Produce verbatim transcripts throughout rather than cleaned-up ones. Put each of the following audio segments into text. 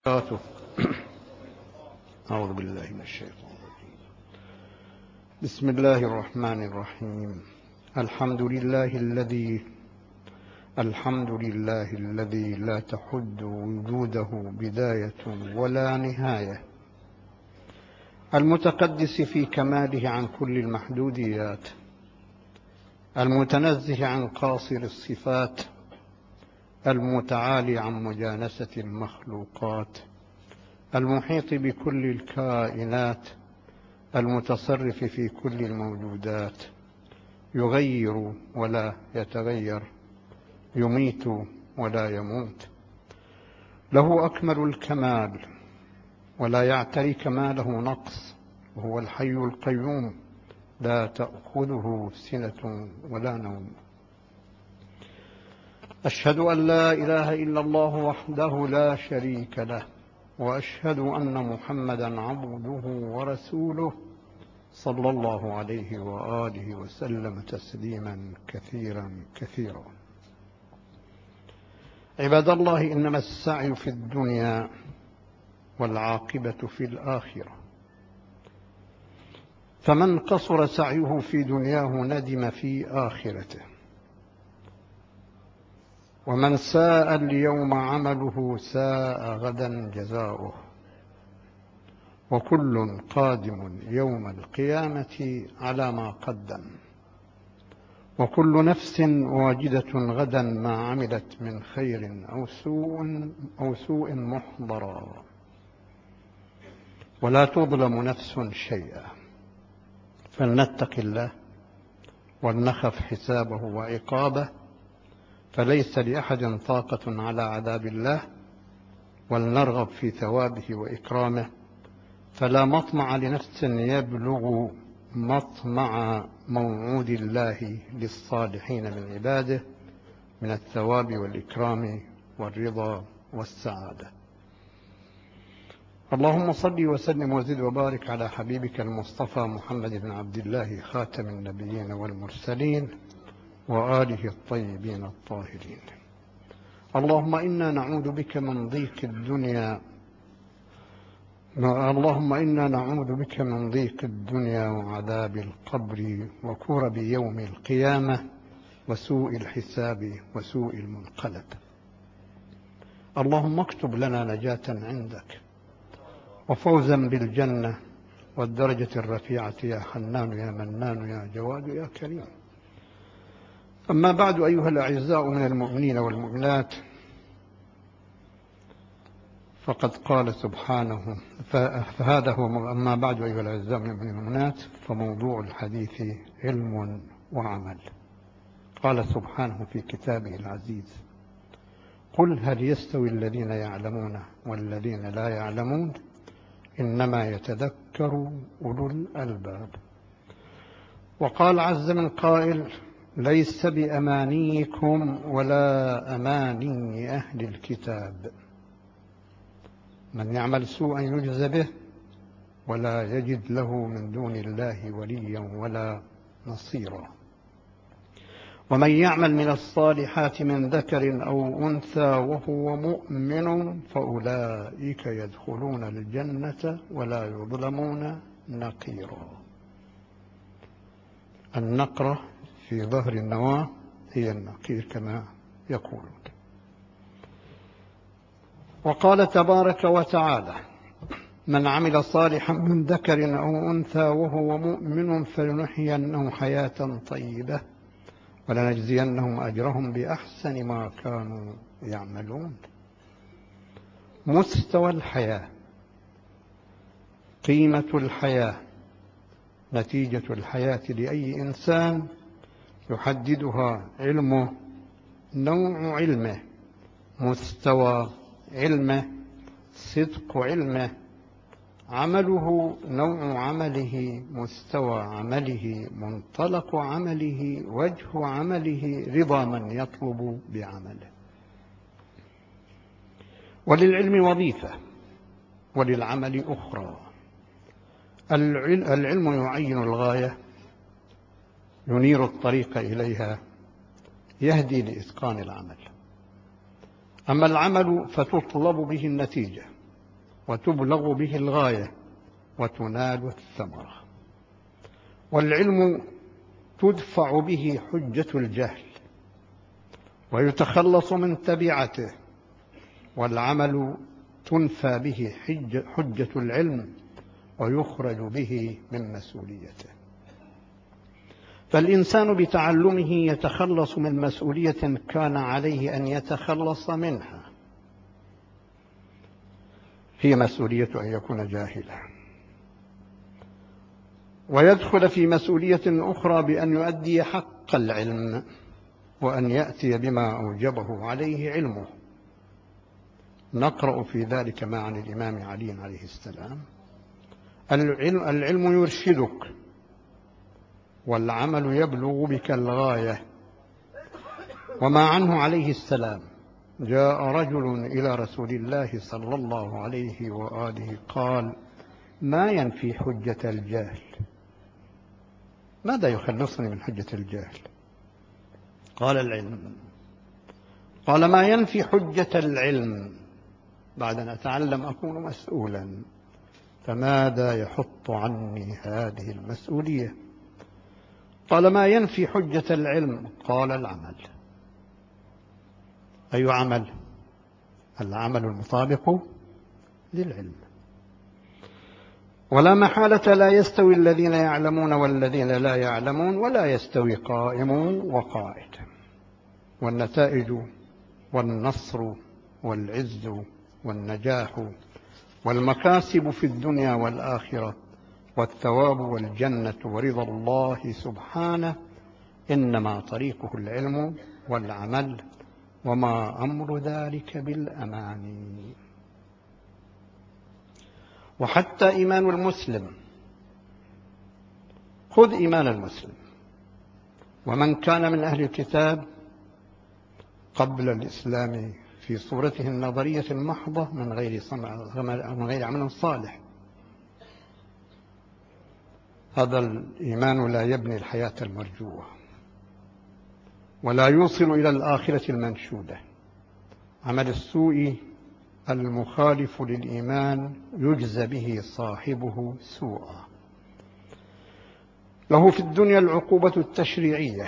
أعوذ بالله من الشيطان الرجيم. بسم الله الرحمن الرحيم. الحمد لله الذي الحمد لله الذي لا تحد وجوده بداية ولا نهاية، المتقدس في كماله عن كل المحدوديات، المتنزه عن قاصر الصفات، المتعالي عن مجانسة المخلوقات، المحيط بكل الكائنات، المتصرف في كل الموجودات، يغير ولا يتغير، يميت ولا يموت، له أكمل الكمال ولا يعتري كماله نقص، وهو الحي القيوم لا تأخذه سنة ولا نوم. أشهد أن لا إله إلا الله وحده لا شريك له، وأشهد أن محمدا عبده ورسوله صلى الله عليه وآله وسلم تسليما كثيرا كثيرا. عباد الله، إنما السعي في الدنيا والعاقبة في الآخرة، فمن قصر سعيه في دنياه ندم في آخرته، ومن ساء اليوم عمله ساء غدا جزاؤه، وكل قادم يوم القيامة على ما قدم، وكل نفس واجدة غدا ما عملت من خير أو سوء أو سوء محضرا، ولا تظلم نفس شيئا. فلنتق الله ولنخف حسابه وعقابه، فليس لأحد طاقة على عذاب الله، ولنرغب في ثوابه وإكرامه، فلا مطمع لنفس يبلغ مطمع موعود الله للصالحين من عباده من الثواب والإكرام والرضا والسعادة. اللهم صل وسلم وزد وبارك على حبيبك المصطفى محمد بن عبد الله خاتم النبيين والمرسلين وآله الطيبين الطاهرين. اللهم إنا نعوذ بك من ضيق الدنيا اللهم إنا نعوذ بك من ضيق الدنيا وعذاب القبر وكرب يوم القيامة وسوء الحساب وسوء المنقلب. اللهم اكتب لنا نجاة عندك وفوزا بالجنة والدرجة الرفيعة يا حنان يا منان يا جواد يا كريم. أما بعد، أيها الأعزاء من المؤمنين والمؤمنات، فقد قال سبحانه فهذا هو أما بعد أيها الأعزاء من المؤمنين والمؤمنات، فموضوع الحديث علم وعمل. قال سبحانه في كتابه العزيز: قل هل يستوي الذين يعلمون والذين لا يعلمون إنما يتذكر أولو الألباب. وقال عز من قائل: ليس بأمانيكم ولا أماني أهل الكتاب، من يعمل سوءا يجز به ولا يجد له من دون الله وليا ولا نصيرا، ومن يعمل من الصالحات من ذكر أو أنثى وهو مؤمن فأولئك يدخلون الجنة ولا يظلمون نقيرا. النقرة في ظهر النواة هي النقير كما يقولون. وقال تبارك وتعالى: من عمل صالحا من ذكر أو أنثى وهو مؤمن فلنحيينه حياة طيبة ولنجزينهم أجرهم بأحسن ما كانوا يعملون. مستوى الحياة، قيمة الحياة، نتيجة الحياة لأي إنسان يحددها علمه، نوع علمه، مستوى علمه، صدق علمه، عمله، نوع عمله، مستوى عمله، منطلق عمله، وجه عمله، رضا من يطلب بعمله. وللعلم وظيفة وللعمل أخرى. العلم يعين الغاية، ينير الطريق إليها، يهدي لإتقان العمل. أما العمل فتطلب به النتيجة، وتبلغ به الغاية وتنال الثمرة. والعلم تدفع به حجة الجهل ويتخلص من تبعته، والعمل تنفى به حجة العلم ويخرج به من مسؤوليته. فالإنسان بتعلمه يتخلص من مسؤولية كان عليه أن يتخلص منها، هي مسؤولية أن يكون جاهلا، ويدخل في مسؤولية أخرى بأن يؤدي حق العلم وأن يأتي بما أوجبه عليه علمه. نقرأ في ذلك ما عن الإمام علي عليه السلام: العلم, العلم يرشدك، والعمل يبلغ بك الغاية. وما عنه عليه السلام: جاء رجل إلى رسول الله صلى الله عليه وآله قال: ما ينفي حجة الجهل؟ ماذا يخلصني من حجة الجهل؟ قال: العلم. قال: ما ينفي حجة العلم؟ بعد أن أتعلم أكون مسؤولا، فماذا يحط عني هذه المسؤولية؟ قال: ما ينفي حجة العلم؟ قال: العمل. أي عمل؟ العمل المطابق للعلم. ولا محالة لا يستوي الذين يعلمون والذين لا يعلمون، ولا يستوي قائم وقاعد. والنتائج والنصر والعز والنجاح والمكاسب في الدنيا والآخرة والثواب والجنة ورضا الله سبحانه إنما طريقه العلم والعمل، وما أمر ذلك بالأماني. وحتى إيمان المسلم، خذ إيمان المسلم، ومن كان من أهل الكتاب قبل الإسلام في صورته النظرية المحضة من غير من غير عمل صالح، هذا الإيمان لا يبني الحياة المرجوة ولا يوصل إلى الآخرة المنشودة. عمل السوء المخالف للإيمان يجزى به صاحبه سوءا. له في الدنيا العقوبة التشريعية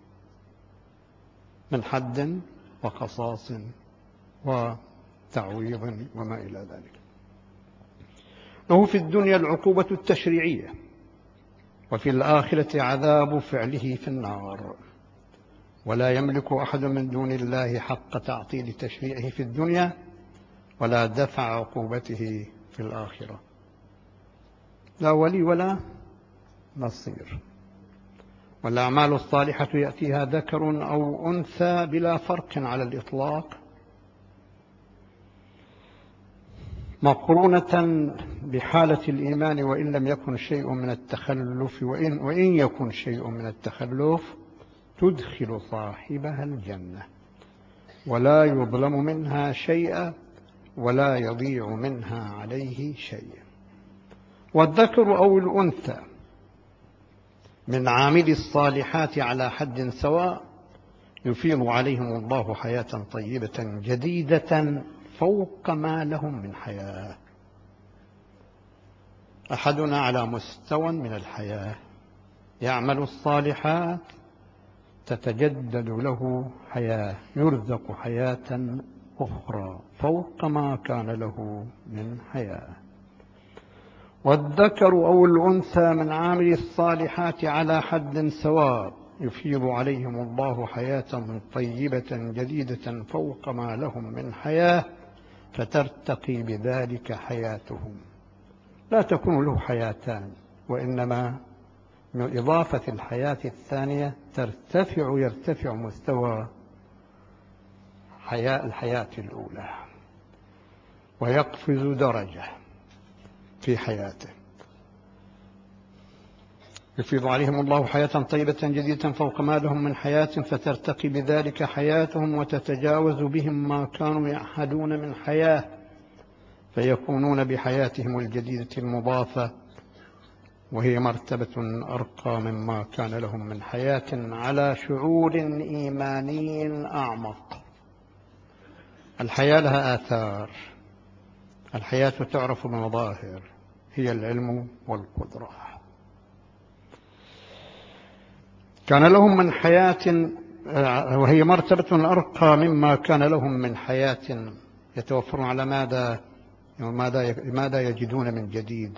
من حد وقصاص وتعويض وما إلى ذلك. له في الدنيا العقوبة التشريعية، وفي الآخرة عذاب فعله في النار. ولا يملك أحد من دون الله حق تعطيل تشريعه في الدنيا ولا دفع عقوبته في الآخرة، لا ولي ولا نصير. والأعمال الصالحة يأتيها ذكر أو أنثى بلا فرق على الإطلاق، مقرونة بحالة الإيمان، وإن لم يكن شيء من التخلف وإن, وإن يكن شيء من التخلف تدخل صاحبها الجنة، ولا يظلم منها شيئا ولا يضيع منها عليه شيء. والذكر أو الأنثى من عامل الصالحات على حد سواء يفيض عليهم الله حياة طيبة جديدة فوق ما لهم من حياة. أحدنا على مستوى من الحياة يعمل الصالحات تتجدد له حياة، يرزق حياة أخرى فوق ما كان له من حياة. والذكر أو الأنثى من عامل الصالحات على حد سواء يفيض عليهم الله حياة طيبة جديدة فوق ما لهم من حياة، فترتقي بذلك حياتهم. لا تكون له حياتان، وإنما من إضافة الحياة الثانية ترتفع يرتفع مستوى حياة الحياة الأولى ويقفز درجة في حياته. يفيض عليهم الله حياة طيبة جديدة فوق ما لهم من حياة، فترتقي بذلك حياتهم وتتجاوز بهم ما كانوا يعهدون من حياة، فيكونون بحياتهم الجديدة المضافة وهي مرتبة أرقى مما كان لهم من حياة على شعور إيماني أعمق. الحياة لها آثار، الحياة تعرف بمظاهر، هي العلم والقدرة. كان لهم من حياة، وهي مرتبة أرقى مما كان لهم من حياة، يتوفرون على ماذا ماذا يجدون من جديد،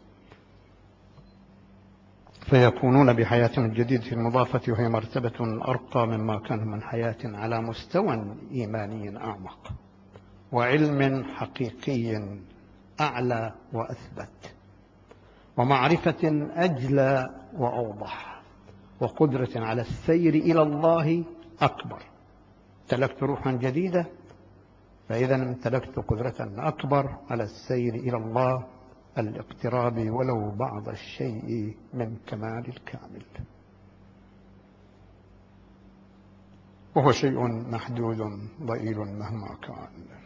فيكونون بحياة من جديد في المضافة، وهي مرتبة أرقى مما كان من حياة، على مستوى إيماني أعمق وعلم حقيقي أعلى وأثبت ومعرفة أجلى وأوضح وقدرة على السير إلى الله أكبر. امتلكت روحا جديدة، فإذا امتلكت قدرة أكبر على السير إلى الله، الاقتراب ولو بعض الشيء من كمال الكامل، وهو شيء محدود ضئيل مهما كان.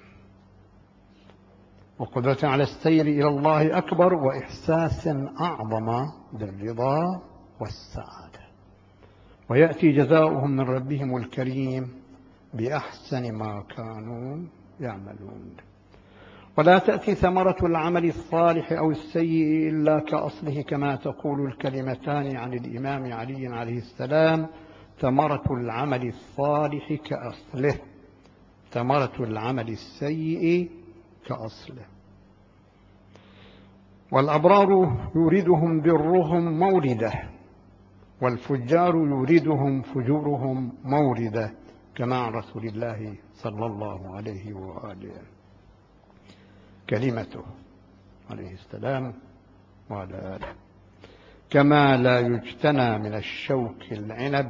وقدرة على السير إلى الله أكبر، وإحساس أعظم بالرضا والسعادة، ويأتي جزاؤهم من ربهم الكريم بأحسن ما كانوا يعملون. ولا تأتي ثمرة العمل الصالح أو السيء إلا كأصله، كما تقول الكلمتان عن الإمام علي عليه السلام: ثمرة العمل الصالح كأصله، ثمرة العمل السيء كأصله. والأبرار يوردهم برهم موردة، والفجار يوردهم فجورهم موردة، كما عن رسول الله صلى الله عليه وآله كلمته عليه السلام وعلى آله. كما لا يجتنى من الشوك العنب،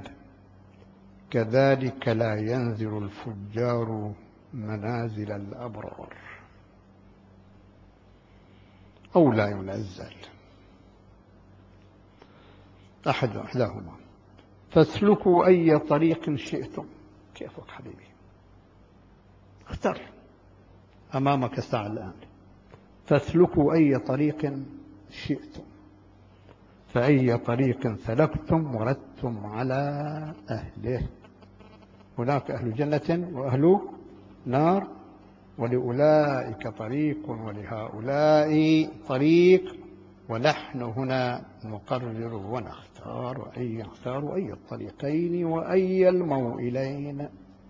كذلك لا ينزل الفجار منازل الأبرار، أو لا ينزل أحد أحدهما. فاسلكوا أي طريق شئتم. كيفك حبيبي؟ اختر، أمامك الساعة الآن. فاسلكوا أي طريق شئتم، فأي طريق سلكتم وردتم على أهله. هناك أهل جنة وأهل نار، ولأولئك طريق ولهؤلاء طريق، ونحن هنا نقرر ونختار أي نختار أي الطريقين وأي الموئلين.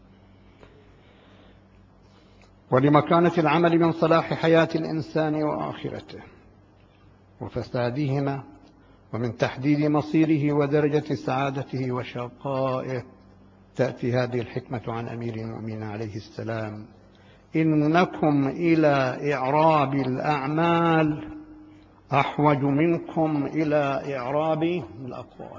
ولمكانة العمل من صلاح حياة الإنسان وآخرته وفسادهما، ومن تحديد مصيره ودرجة سعادته وشقائه، تأتي هذه الحكمة عن أمير المؤمنين عليه السلام: إنكم إلى إعراب الأعمال أحوج منكم إلى إعراب الأقوال.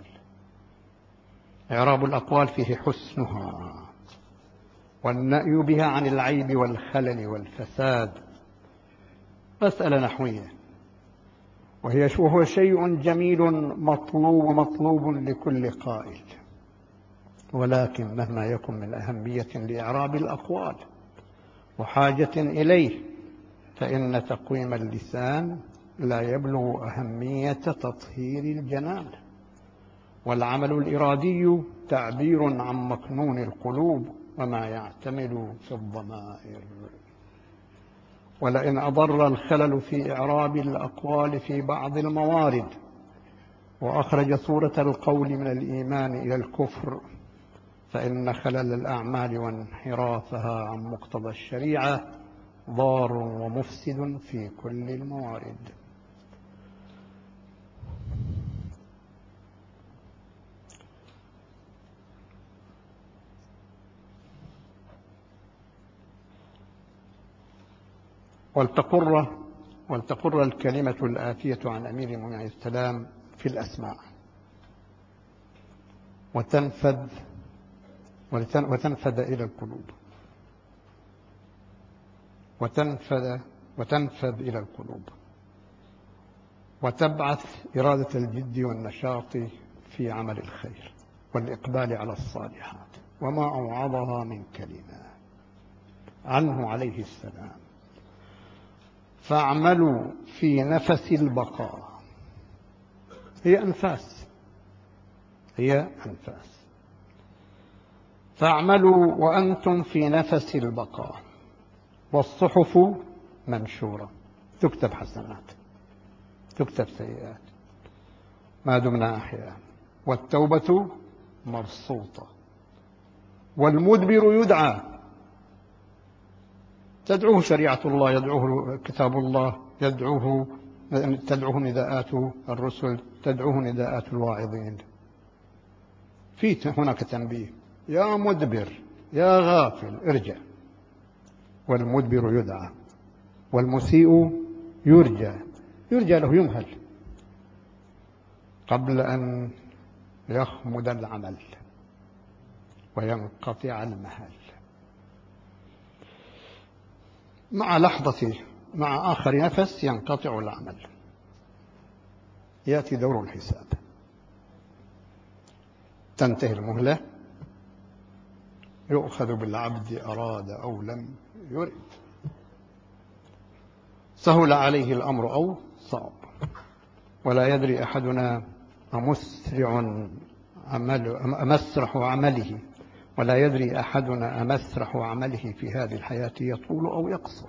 إعراب الأقوال فيه حسنها والنأي بها عن العيب والخلل والفساد، مسألة نحوية، وهي وهو شيء جميل مطلوب مطلوب لكل قائل، ولكن مهما يكن من أهمية لإعراب الأقوال وحاجة إليه، فإن تقويم اللسان لا يبلغ أهمية تطهير الجنان. والعمل الإرادي تعبير عن مكنون القلوب وما يعتمد في الضمائر. ولئن أضر الخلل في إعراب الأقوال في بعض الموارد وأخرج صورة القول من الإيمان إلى الكفر، فإن خلل الأعمال وانحرافها عن مقتضى الشريعة ضار ومفسد في كل الموارد. ولتقر ولتقر الكلمة الآتية عن أمير المؤمنين عليه السلام في الأسماء، وتنفذ وتنفذ إلى القلوب وتنفذ وتنفذ إلى القلوب وتبعث إرادة الجد والنشاط في عمل الخير والإقبال على الصالحات. وما أوعظها من كلمة عنه عليه السلام: فاعملوا في نفس البقاء. هي أنفاس، هي أنفاس. فاعملوا وأنتم في نفس البقاء، والصحف منشورة. تكتب حسنات، تكتب سيئات ما دمنا أحياء. والتوبة مبسوطة. والمدبر يدعى، تدعوه شريعة الله، يدعوه كتاب الله، يدعوه تدعوه نداءات الرسل، تدعوه نداءات الواعظين. في هناك تنبيه: يا مدبر يا غافل ارجع. والمدبر يدعى، والمسيء يرجى، يرجى له، يمهل قبل أن يخمد العمل وينقطع المهل. مع لحظة، مع آخر نفس ينقطع العمل، يأتي دور الحساب، تنتهي المهلة، يؤخذ بالعبد أراد أو لم يرد، سهل عليه الأمر أو صعب. ولا يدري أحدنا أمسرع عمل أمسرح عمله ولا يدري أحدنا أمسرح عمله في هذه الحياة يطول أو يقصر.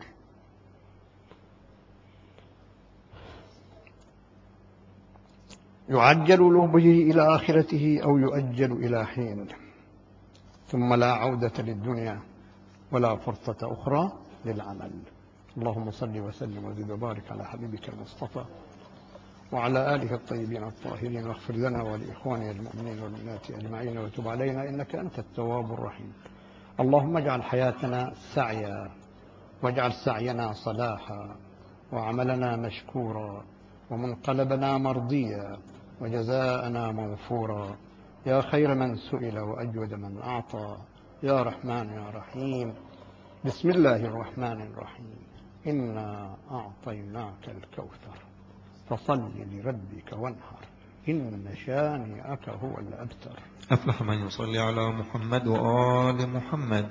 يعجل له به إلى آخرته أو يؤجل إلى حين، ثم لا عودة للدنيا ولا فرصة أخرى للعمل. اللهم صل وسلم وزد وبارك على حبيبك المصطفى وعلى آله الطيبين الطاهرين، واغفر لنا ولإخواننا المؤمنين والمؤمنات أجمعين، وتب علينا إنك أنت التواب الرحيم. اللهم اجعل حياتنا سعيا، واجعل سعينا صلاحا، وعملنا مشكورا، ومنقلبنا مرضيا، وجزاءنا موفورا، يا خير من سئل وأجود من أعطى، يا رحمن يا رحيم. بسم الله الرحمن الرحيم. إنا أعطيناك الكوثر فصل لربك وانحر، إن شانئك هو الأبتر. أفلح من يصلي على محمد وآل محمد.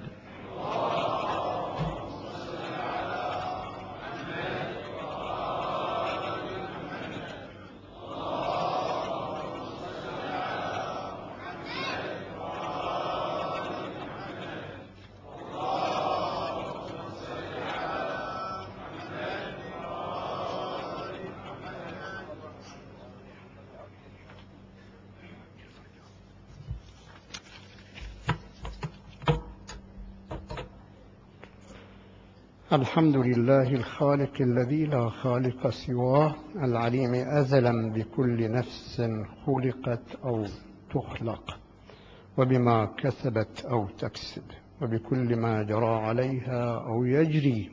الحمد لله الخالق الذي لا خالق سواه، العليم أزلا بكل نفس خلقت أو تخلق، وبما كسبت أو تكسب، وبكل ما جرى عليها أو يجري،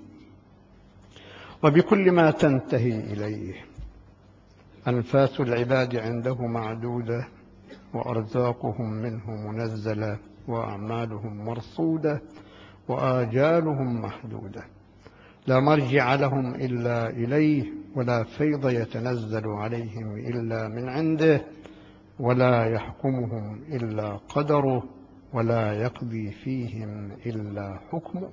وبكل ما تنتهي إليه. أنفاس العباد عنده معدودة، وأرزاقهم منه منزلة، وأعمالهم مرصودة، وآجالهم محدودة. لا مرجع لهم إلا إليه، ولا فيض يتنزل عليهم إلا من عنده، ولا يحكمهم إلا قدره، ولا يقضي فيهم إلا حكمه.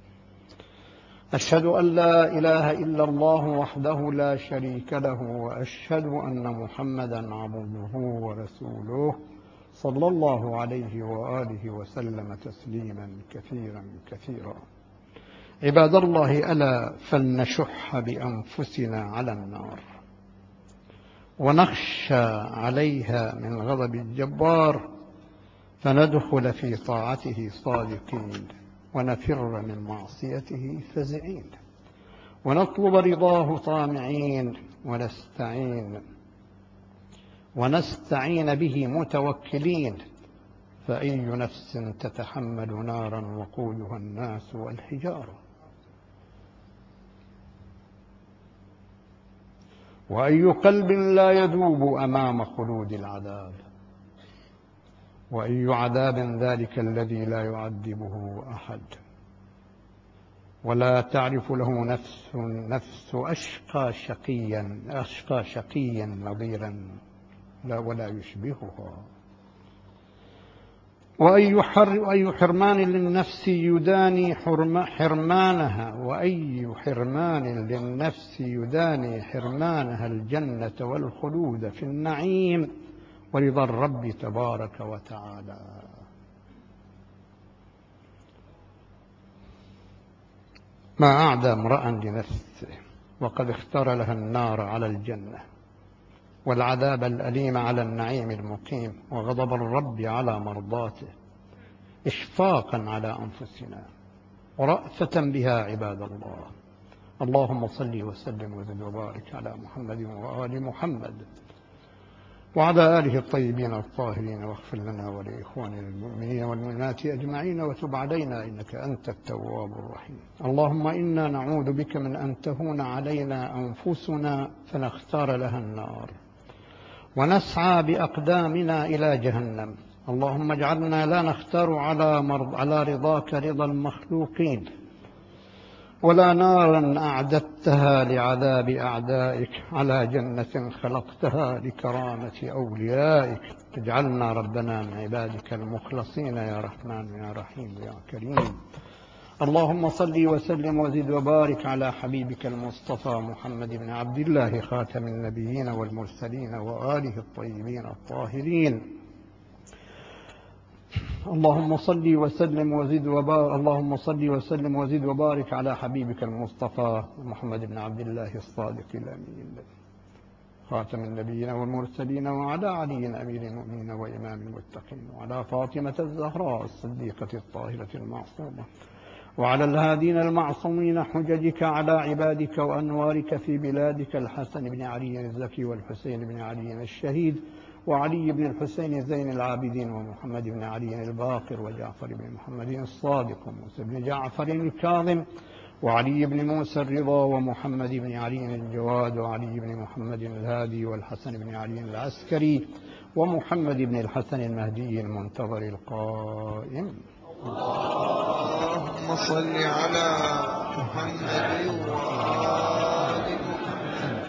أشهد أن لا إله إلا الله وحده لا شريك له، وأشهد أن محمدا عبده ورسوله صلى الله عليه وآله وسلم تسليما كثيرا كثيرا. عباد الله، ألا فلنشح بأنفسنا على النار، ونخشى عليها من غضب الجبار، فندخل في طاعته صادقين، ونفر من معصيته فزعين، ونطلب رضاه طامعين، ونستعين ونستعين به متوكلين. فأي نفس تتحمل نارا وقودها الناس والحجارة، وأي قلب لا يذوب أمام خلود العذاب، وأي عذاب ذلك الذي لا يعذبه أحد، ولا تعرف له نفس نفس أشقى شقيا أشقى شقيا نظيرا لا ولا يشبهها. وأي وأي حرمان للنفس يداني حرمانها وأي حرمان للنفس يداني حرمانها الجنة والخلود في النعيم ورضا الرب تبارك وتعالى. ما أعدى امرأ لنفسه وقد اختار لها النار على الجنة، والعذاب الأليم على النعيم المقيم، وغضب الرب على مرضاته، إشفاقا على أنفسنا ورأفة بها عباد الله. اللهم صل وسلم وزد وبارك على محمد وآل محمد وعلى آله الطيبين الطاهرين، واغفر لنا ولإخواننا المؤمنين والمؤمنات أجمعين، وتب علينا إنك أنت التواب الرحيم. اللهم إنا نعوذ بك من أن تهون علينا أنفسنا فنختار لها النار ونسعى بأقدامنا إلى جهنم. اللهم اجعلنا لا نختار على, مرض على رضاك رضا المخلوقين، ولا نارا أعددتها لعذاب أعدائك، على جنة خلقتها لكرامة أوليائك. اجعلنا ربنا من عبادك المخلصين يا رحمن يا رحيم يا كريم. اللهم صل وسلم وزد وبارك على حبيبك المصطفى محمد بن عبد الله خاتم النبيين والمرسلين وآله الطيبين الطاهرين. اللهم صل وسلم وزد وبارك اللهم صل وسلم وزد وبارك على حبيبك المصطفى محمد بن عبد الله الصادق الأمين خاتم النبيين والمرسلين، وعلى علي أمير المؤمنين وإمام المتقين، وعلى فاطمة الزهراء الصديقة الطاهرة المعصومة، وعلى الهادين المعصومين حججك على عبادك وأنوارك في بلادك، الحسن بن علي الزكي والحسين بن علي الشهيد وعلي بن الحسين زين العابدين ومحمد بن علي الباقر وجعفر بن محمد الصادق وموسى بن جعفر الكاظم وعلي بن موسى الرضا ومحمد بن علي الجواد وعلي بن محمد الهادي والحسن بن علي العسكري ومحمد بن الحسن المهدي المنتظر القائم. اللهم صل على محمد وآل محمد.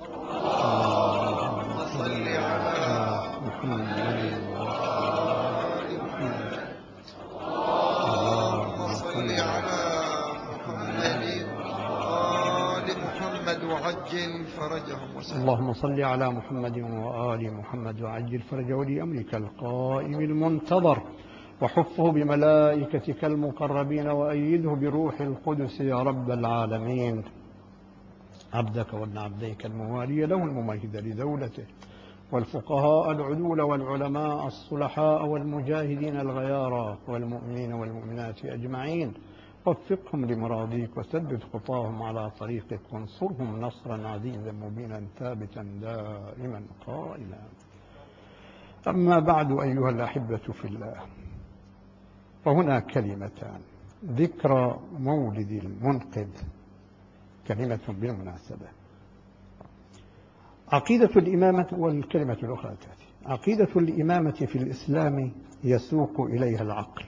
اللهم صل على محمد وآل محمد. اللهم صل على محمد وآل محمد وعجل فرجهم وسلم. اللهم صل على محمد وآل محمد وعجل فرجه ولأمرك القائم المنتظر، وحفه بملائكتك المقربين، وأيده بروح القدس يا رب العالمين. عبدك وابن عبديك الموالي له الممهد لدولته، والفقهاء العدول والعلماء الصلحاء والمجاهدين الغيارى والمؤمنين والمؤمنات أجمعين، وفقهم لمراضيك وسدد خطاهم على طريقك، وانصرهم نصرا عزيزا مبينا ثابتا دائما قائما. أما بعد أيها الأحبة في الله، وهنا كلمتان ذكرى مولد المنقذ، كلمة بالمناسبة. عقيدة الإمامة، والكلمة الأخرى تأتي. عقيدة الإمامة في الإسلام يسوق إليها العقل،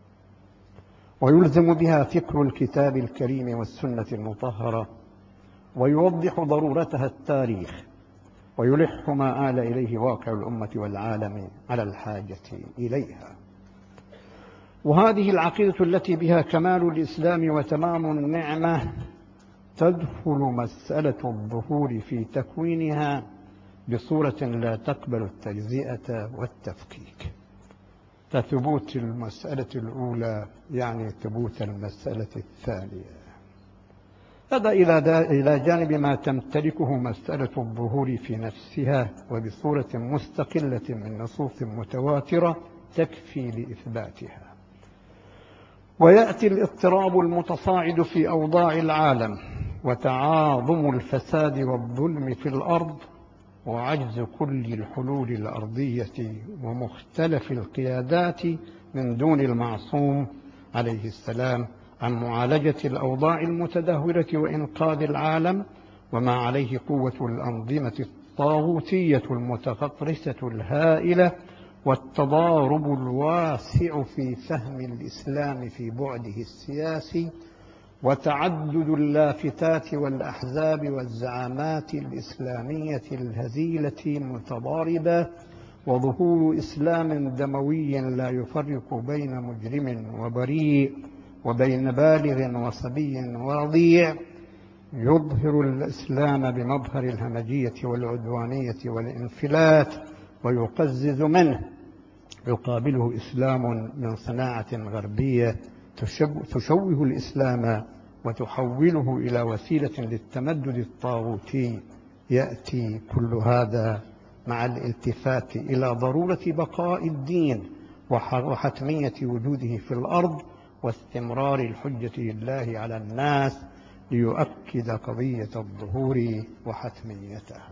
ويلزم بها فكر الكتاب الكريم والسنة المطهرة، ويوضح ضرورتها التاريخ، ويلح ما آل إليه واقع الأمة والعالم على الحاجة إليها. وهذه العقيدة التي بها كمال الإسلام وتمام النعمة تدخل مسألة الظهور في تكوينها بصورة لا تقبل التجزئة والتفكيك. فثبوت المسألة الأولى يعني ثبوت المسألة الثانية. هذا إلى جانب ما تمتلكه مسألة الظهور في نفسها وبصورة مستقلة من نصوص متواترة تكفي لإثباتها. ويأتي الاضطراب المتصاعد في أوضاع العالم، وتعاظم الفساد والظلم في الأرض، وعجز كل الحلول الأرضية ومختلف القيادات من دون المعصوم عليه السلام عن معالجة الأوضاع المتدهورة وإنقاذ العالم، وما عليه قوة الأنظمة الطاغوتية المتغطرسة الهائلة، والتضارب الواسع في فهم الإسلام في بعده السياسي، وتعدد اللافتات والأحزاب والزعامات الإسلامية الهزيلة المتضاربة، وظهور إسلام دموي لا يفرق بين مجرم وبريء وبين بالغ وصبي ورضيع، يظهر الإسلام بمظهر الهمجية والعدوانية والانفلات ويقزز منه، يقابله إسلام من صناعة غربية تشوه الإسلام وتحوله إلى وسيلة للتمدد الطاغوتي، يأتي كل هذا مع الالتفات إلى ضرورة بقاء الدين وحتمية وجوده في الأرض واستمرار الحجة لله على الناس ليؤكد قضية الظهور وحتميتها.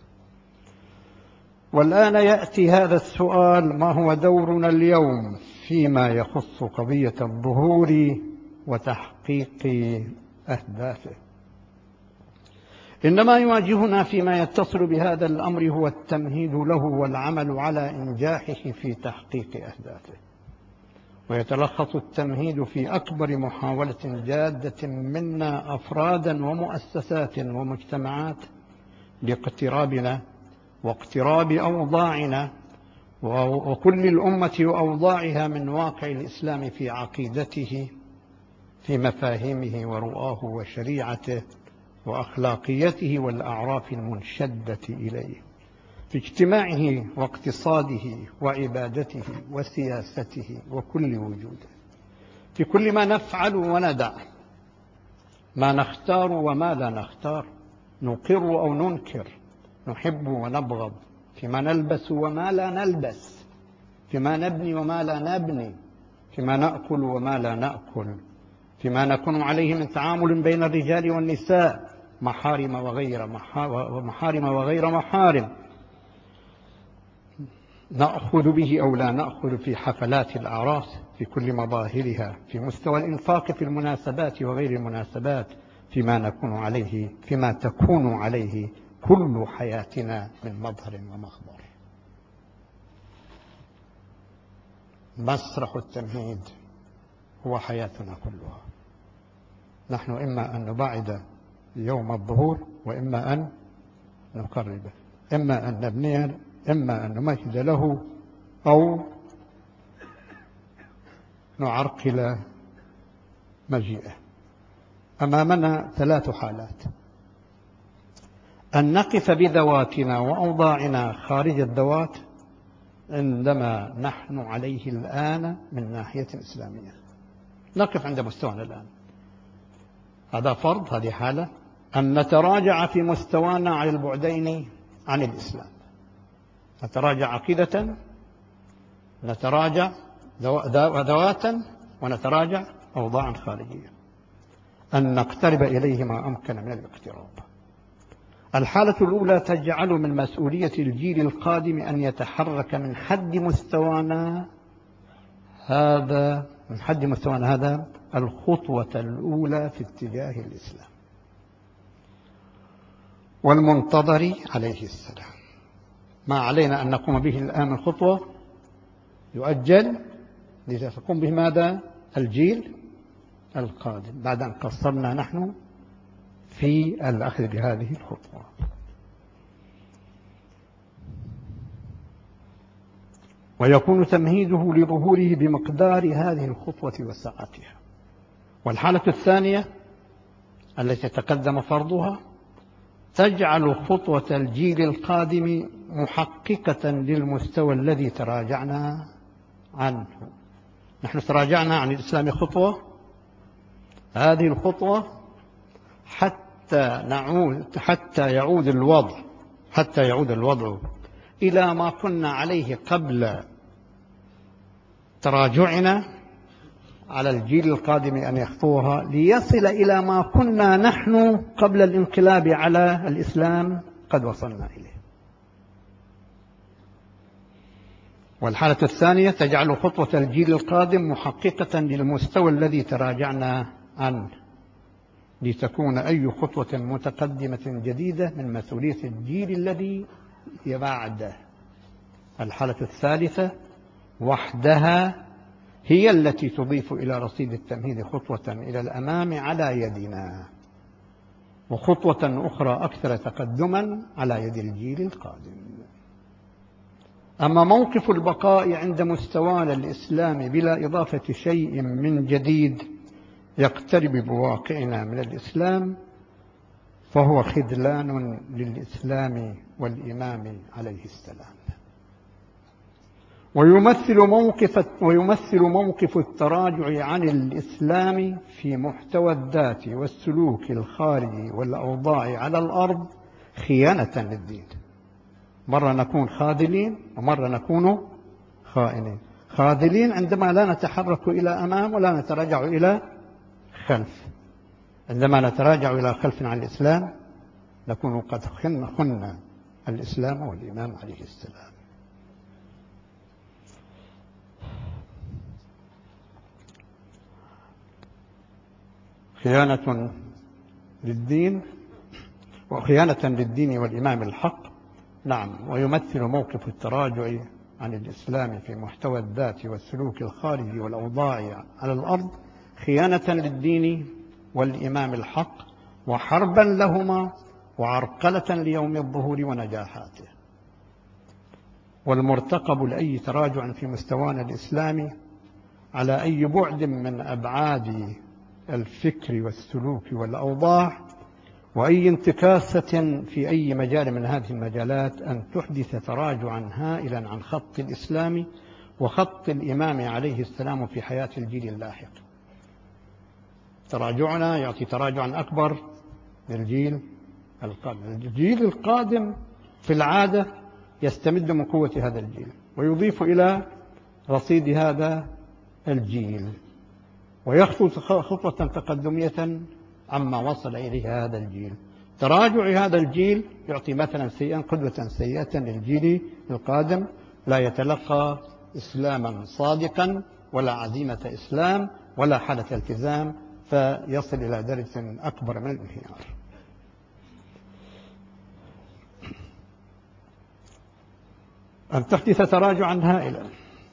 والآن يأتي هذا السؤال: ما هو دورنا اليوم فيما يخص قضية الظهور وتحقيق أهدافه؟ إنما يواجهنا فيما يتصل بهذا الأمر هو التمهيد له والعمل على إنجاحه في تحقيق أهدافه. ويتلخص التمهيد في أكبر محاولة جادة منا أفرادا ومؤسسات ومجتمعات لاقترابنا واقتراب أوضاعنا وكل الأمة وأوضاعها من واقع الإسلام في عقيدته، في مفاهيمه ورؤاه وشريعته وأخلاقيته والأعراف المنشدة إليه، في اجتماعه واقتصاده وعبادته وسياسته وكل وجوده، في كل ما نفعل وندع، ما نختار وما لا نختار، نقر أو ننكر، نحب ونبغض، فيما نلبس وما لا نلبس، فيما نبني وما لا نبني، فيما نأكل وما لا نأكل، فيما نكون عليه من تعامل بين الرجال والنساء، محارم وغير محارم وغير محارم، نأخذ به أو لا نأخذ في حفلات الأعراس في كل مظاهرها، في مستوى الإنفاق في المناسبات وغير المناسبات، فيما نكون عليه فيما تكون عليه كل حياتنا من مظهر ومخبر. مسرح التمهيد هو حياتنا كلها. نحن إما أن نبعد يوم الظهور وإما أن نقربه، إما أن نبنيه إما أن نمهد له أو نعرقل مجيئه. أمامنا ثلاث حالات: أن نقف بذواتنا وأوضاعنا خارج الذوات عندما نحن عليه الآن من ناحية إسلامية، نقف عند مستوانا الآن، هذا فرض، هذه حالة. أن نتراجع في مستوانا على البعدين عن الإسلام، نتراجع عقيدة، نتراجع ذواتا، ونتراجع أوضاعا خارجية، أن نقترب إليه ما أمكن من الاقتراب. الحالة الأولى تجعل من مسؤولية الجيل القادم أن يتحرك من حد مستوانا هذا من حد مستوانا هذا الخطوة الأولى في اتجاه الإسلام، والمنتظر عليه السلام. ما علينا أن نقوم به الآن من خطوة يؤجل لتقوم به ماذا؟ الجيل القادم، بعد أن قصرنا نحن في الأخذ بهذه الخطوة. ويكون تمهيده لظهوره بمقدار هذه الخطوة وسعتها. والحالة الثانية التي تقدم فرضها تجعل خطوة الجيل القادم محققة للمستوى الذي تراجعنا عنه. نحن تراجعنا عن الإسلام خطوة، هذه الخطوة حتى نعود حتى يعود الوضع حتى يعود الوضع إلى ما كنا عليه قبل تراجعنا، على الجيل القادم أن يخطوها ليصل إلى ما كنا نحن قبل الانقلاب على الإسلام قد وصلنا إليه. والحالة الثانية تجعل خطوة الجيل القادم محققة للمستوى الذي تراجعنا عنه، لتكون أي خطوة متقدمة جديدة من مسؤولية الجيل الذي بعده. الحالة الثالثة وحدها هي التي تضيف إلى رصيد التمهيد خطوة إلى الأمام على يدنا، وخطوة أخرى أكثر تقدما على يد الجيل القادم. أما موقف البقاء عند مستوانا الإسلامي بلا إضافة شيء من جديد يقترب بواقعنا من الإسلام فهو خذلان للإسلام والإمام عليه السلام. ويمثل موقف ويمثل موقف التراجع عن الإسلام في محتوى الذات والسلوك الخارجي والأوضاع على الأرض خيانة للدين. مرة نكون خاذلين ومرة نكون خائنين. خاذلين عندما لا نتحرك إلى أمام ولا نتراجع إلى خلف. عندما نتراجع إلى خلف عن الإسلام نكون قد خنا الإسلام والإمام عليه السلام. خيانة للدين وخيانة للدين والإمام الحق. نعم. ويمثل موقف التراجع عن الإسلام في محتوى الذات والسلوك الخارجي والأوضاع على الأرض خيانة للدين والإمام الحق وحربا لهما وعرقلة ليوم الظهور ونجاحاته. والمرتقب لأي تراجع في مستوانا الإسلامي على أي بعد من أبعاد الفكر والسلوك والأوضاع وأي انتكاسة في أي مجال من هذه المجالات أن تحدث تراجعا هائلا عن خط الإسلام وخط الإمام عليه السلام في حياة الجيل اللاحق. تراجعنا يعطي تراجعا أكبر للجيل القادم. الجيل القادم في العادة يستمد من قوة هذا الجيل ويضيف إلى رصيد هذا الجيل ويخطو خطوة تقدمية عما وصل إليه هذا الجيل. تراجع هذا الجيل يعطي مثلا سيئا قدوة سيئة للجيل القادم لا يتلقى إسلاما صادقا ولا عزيمة إسلام ولا حالة التزام فيصل إلى درجة أكبر من الانهيار. أن تحدث تراجعا هائلا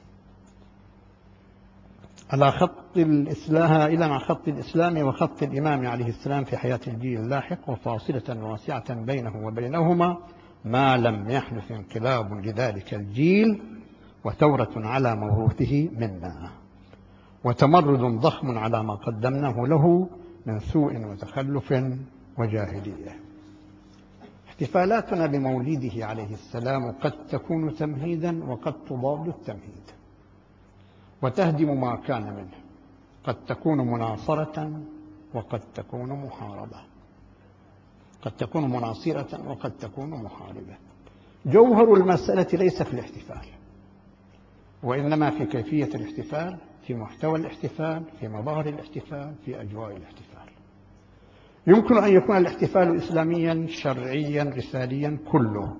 على خط الإسلام إلى مع خط الإسلام وخط الإمام عليه السلام في حياة الجيل اللاحق وفاصلة واسعة بينه وبينهما ما لم يحدث انقلاب لذلك الجيل وثورة على موروثه منا وتمرد ضخم على ما قدمناه له من سوء وتخلف وجاهلية. احتفالاتنا بمولده عليه السلام قد تكون تمهيدا وقد تضاد التمهيد وتهدم ما كان منه. قد تكون مناصرة وقد تكون محاربة. قد تكون مناصرة وقد تكون محاربة. جوهر المسألة ليس في الاحتفال وإنما في كيفية الاحتفال، في محتوى الاحتفال، في مظاهر الاحتفال، في أجواء الاحتفال. يمكن أن يكون الاحتفال إسلاميا شرعيا رساليا كله،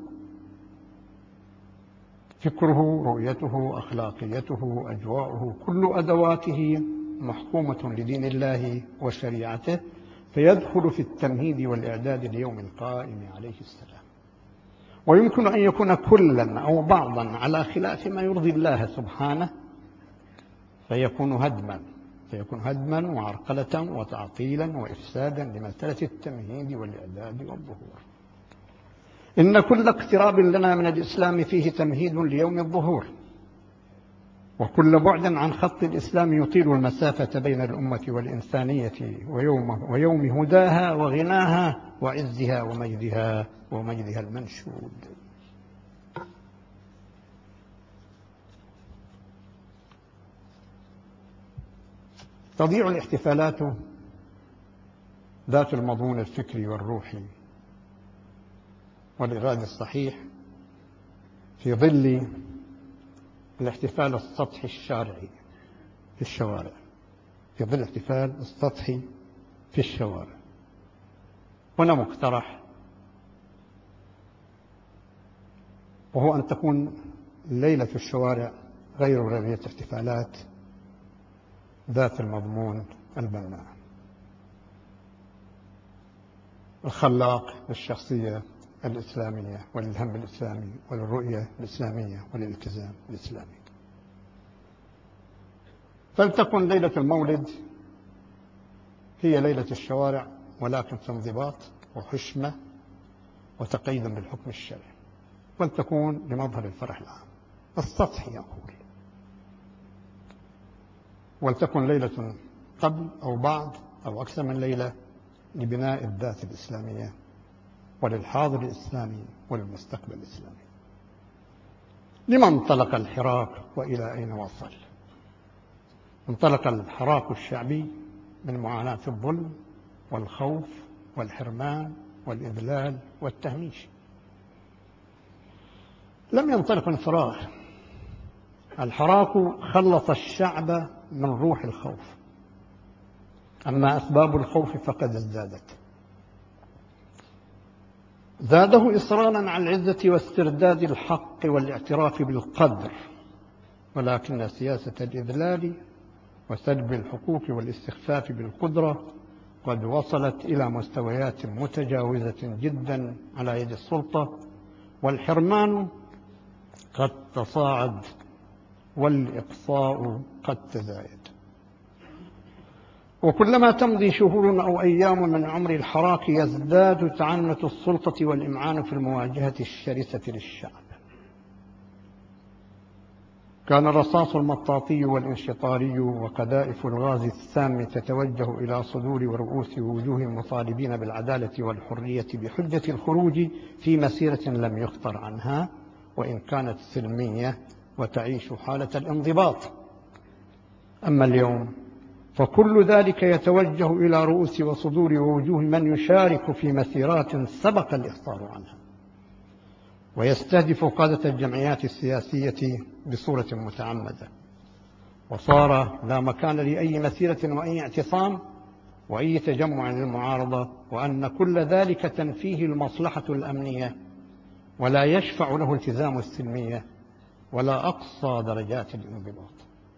فكره، رؤيته، أخلاقيته، أجواؤه، كل أدواته محكومة لدين الله وشريعته فيدخل في التمهيد والإعداد ليوم القائم عليه السلام. ويمكن أن يكون كلا أو بعضا على خلاف ما يرضي الله سبحانه فيكون هدما فيكون هدما وعرقلة وتعطيلا وإفسادا لمسألة التمهيد والإعداد والظهور. إن كل اقتراب لنا من الإسلام فيه تمهيد ليوم الظهور، وكل بعد عن خط الإسلام يطيل المسافة بين الأمة والإنسانية ويوم, ويوم هداها وغناها وعزها ومجدها ومجدها المنشود. تضيع الاحتفالات ذات المضمون الفكري والروحي والإرادة الصحيح في ظل الاحتفال السطحي الشارعي في الشوارع في ظل الاحتفال السطحي في الشوارع. هنا مقترح، وهو أن تكون ليلة الشوارع غير ليلة احتفالات ذات المضمون البناء الخلاق للشخصية الإسلامية وللهم الإسلامي وللرؤية الإسلامية وللالتزام الإسلامي. فلتكن ليلة المولد هي ليلة الشوارع ولكن في انضباط وحشمة وتقييد بالحكم الشرعي، ولتكون لمظهر الفرح العام السطحي يقول. ولتكن ليلة قبل أو بعد أو أكثر من ليلة لبناء الذات الإسلامية وللحاضر الإسلامي وللمستقبل الإسلامي. لما انطلق الحراك وإلى أين وصل؟ انطلق الحراك الشعبي من معاناة الظلم والخوف والحرمان والإذلال والتهميش. لم ينطلق من فراغ. الحراك خلص الشعب من روح الخوف، أما أسباب الخوف فقد ازدادت. زاده إصرارا على العزة واسترداد الحق والاعتراف بالقدر، ولكن سياسة الإذلال وسلب الحقوق والاستخفاف بالقدرة قد وصلت إلى مستويات متجاوزة جدا على يد السلطة، والحرمان قد تصاعد والإقصاء قد تزايد. وكلما تمضي شهور أو أيام من عمر الحراك يزداد تعنت السلطة والإمعان في المواجهة الشرسة للشعب. كان الرصاص المطاطي والانشطاري وقذائف الغاز السام تتوجه إلى صدور ورؤوس وجوه المطالبين بالعدالة والحرية بحجة الخروج في مسيرة لم يخطر عنها وإن كانت سلمية وتعيش حالة الانضباط. أما اليوم فكل ذلك يتوجه إلى رؤوس وصدور ووجوه من يشارك في مسيرات سبق الإخطار عنها، ويستهدف قادة الجمعيات السياسية بصورة متعمدة. وصار لا مكان لأي مسيرة وأي اعتصام وأي تجمع للمعارضة، وأن كل ذلك تنفيه المصلحة الأمنية ولا يشفع له التزام السلمية ولا أقصى درجات الانضباط.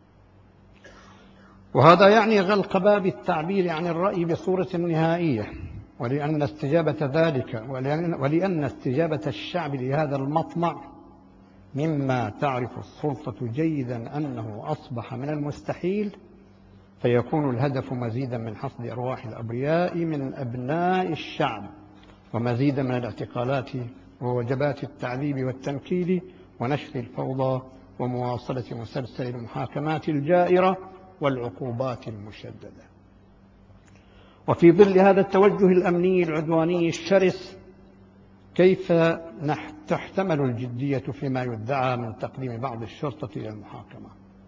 وهذا يعني غلق باب التعبير عن الرأي بصورة نهائية، ولأن استجابة ذلك ولأن استجابة الشعب لهذا المطمع مما تعرف السلطة جيدا أنه أصبح من المستحيل، فيكون الهدف مزيدا من حصد أرواح الأبرياء من أبناء الشعب، ومزيدا من الاعتقالات ووجبات التعذيب والتنكيل ونشر الفوضى ومواصلة مسلسل المحاكمات الجائرة والعقوبات المشددة. وفي ظل هذا التوجه الأمني العدواني الشرس، كيف تحتمل الجدية فيما يدعى من تقديم بعض الشرطة إلى المحاكمة؟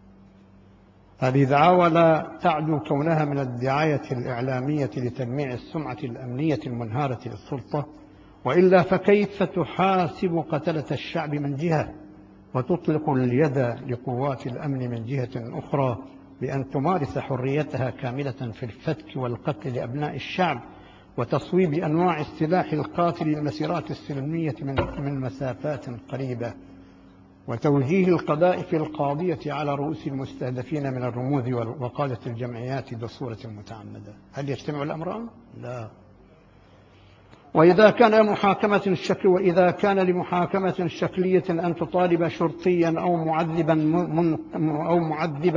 هذه دعاوى لا تعدو كونها من الدعاية الإعلامية لتلميع السمعة الأمنية المنهارة للسلطة، وإلا فكيف تحاسب قتلة الشعب من جهة وتطلق اليد لقوات الأمن من جهة أخرى بأن تمارس حريتها كاملة في الفتك والقتل لأبناء الشعب وتصويب أنواع السلاح القاتل للمسيرات السلمية من مسافات قريبة، وتوجيه القذائف القاضية على رؤوس المستهدفين من الرموز وقادة الجمعيات بصورة متعمدة؟ هل يجتمع الأمران؟ لا. وإذا كان محاكمة الشكل وإذا كان لمحاكمة شكلية أن تطالب شرطيا أو معذبا من أو معذبا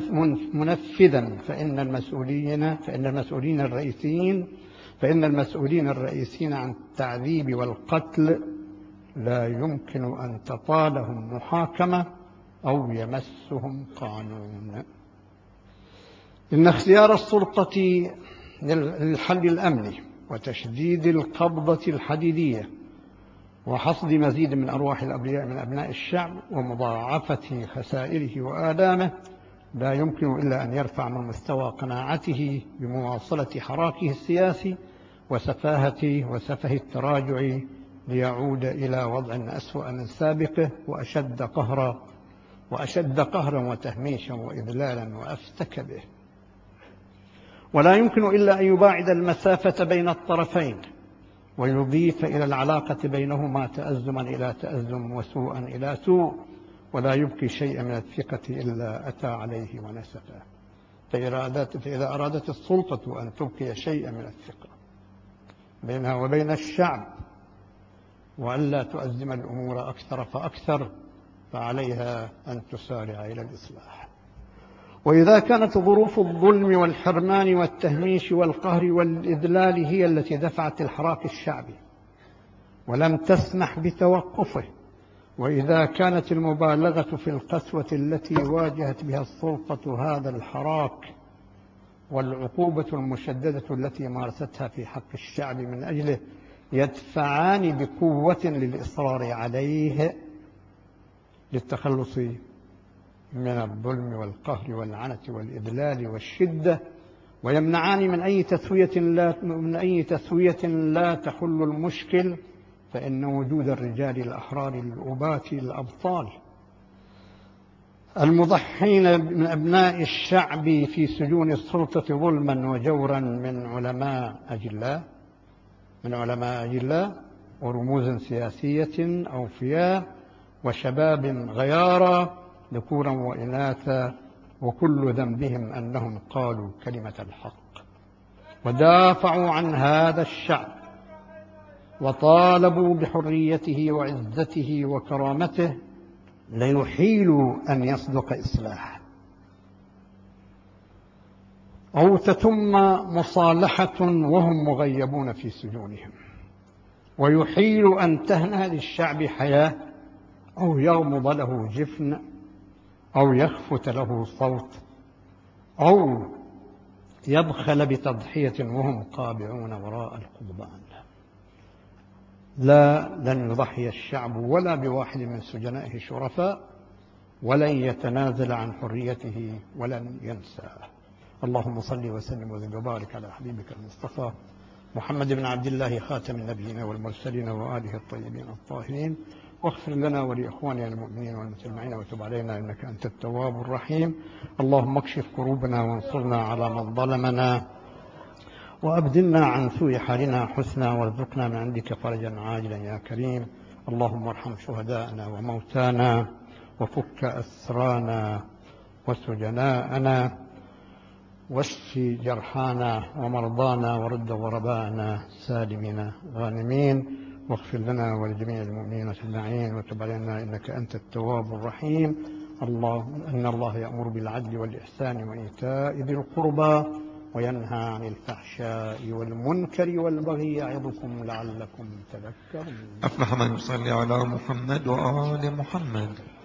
منفذا فإن المسؤولين فإن المسؤولين الرئيسيين فإن المسؤولين الرئيسيين عن التعذيب والقتل لا يمكن أن تطالهم محاكمة أو يمسهم قانون. إن اختيار السلطة للحل الأمني وتشديد القبضة الحديدية وحصد مزيد من أرواح الأبرياء من أبناء الشعب ومضاعفة خسائره وآلامه لا يمكن إلا أن يرفع من مستوى قناعته بمواصلة حراكه السياسي وسفاهته وسفه التراجع ليعود إلى وضع أسوأ من سابقه وأشد قهرا وأشد قهرا وتهميشا وإذلالا وأفتك به. ولا يمكن إلا أن يباعد المسافة بين الطرفين ويضيف إلى العلاقة بينهما تأزما إلى تأزم وسوءا إلى سوء، ولا يبقي شيئا من الثقة إلا أتى عليه ونسفه. فإذا أرادت السلطة أن تبقي شيئا من الثقة بينها وبين الشعب وألا تؤزم الأمور أكثر فأكثر، فعليها أن تسارع إلى الإصلاح. وإذا كانت ظروف الظلم والحرمان والتهميش والقهر والإذلال هي التي دفعت الحراك الشعبي ولم تسمح بتوقفه، وإذا كانت المبالغة في القسوة التي واجهت بها السلطة هذا الحراك والعقوبة المشددة التي مارستها في حق الشعب من أجله يدفعان بقوة للإصرار عليه، للتخلص من الظلم والقهر والعنة والإذلال والشدة، ويمنعان من أي تسوية لا من أي تسوية لا تحل المشكل، فإن وجود الرجال الأحرار الأباة الأبطال المضحين من أبناء الشعب في سجون السلطة ظلما وجورا من علماء أجلاء من علماء أجلاء ورموز سياسية أوفياء وشباب غيارى ذكورا وإناثا، وكل ذنبهم أنهم قالوا كلمة الحق ودافعوا عن هذا الشعب وطالبوا بحريته وعزته وكرامته، ليحيل أن يصدق إصلاح أو تتم مصالحة وهم مغيبون في سجونهم، ويحيل أن تهنأ للشعب حياة أو يغمض له جفن أو يخفت له صوت أو يبخل بتضحية وهم قابعون وراء القضبان. لا، لن يضحي الشعب ولا بواحد من سجنائه الشرفاء، ولن يتنازل عن حريته ولن ينساه. اللهم صل وسلم وزد وبارك على حبيبك المصطفى محمد بن عبد الله خاتم النبيين والمرسلين وآله الطيبين الطاهرين، واغفر لنا ولإخواننا المؤمنين والمسلمين وتب علينا إنك أنت التواب الرحيم. اللهم اكشف كروبنا وانصرنا على من ظلمنا، وأبدلنا عن سوء حالنا حسنا، وارزقنا من عندك فرجا عاجلا يا كريم. اللهم ارحم شهداءنا وموتانا، وفك أسرانا وسجناءنا، واشف جرحانا ومرضانا، ورد غرباءنا سالمين غانمين، واغفر لنا ولجميع المؤمنين أجمعين وتب علينا إنك أنت التواب الرحيم. الله إن الله يأمر بالعدل والإحسان وإيتاء ذي القربى وينهى عن الفحشاء والمنكر والبغي يعظكم لعلكم تذكرون. أفلح من يصلي على محمد وآل محمد.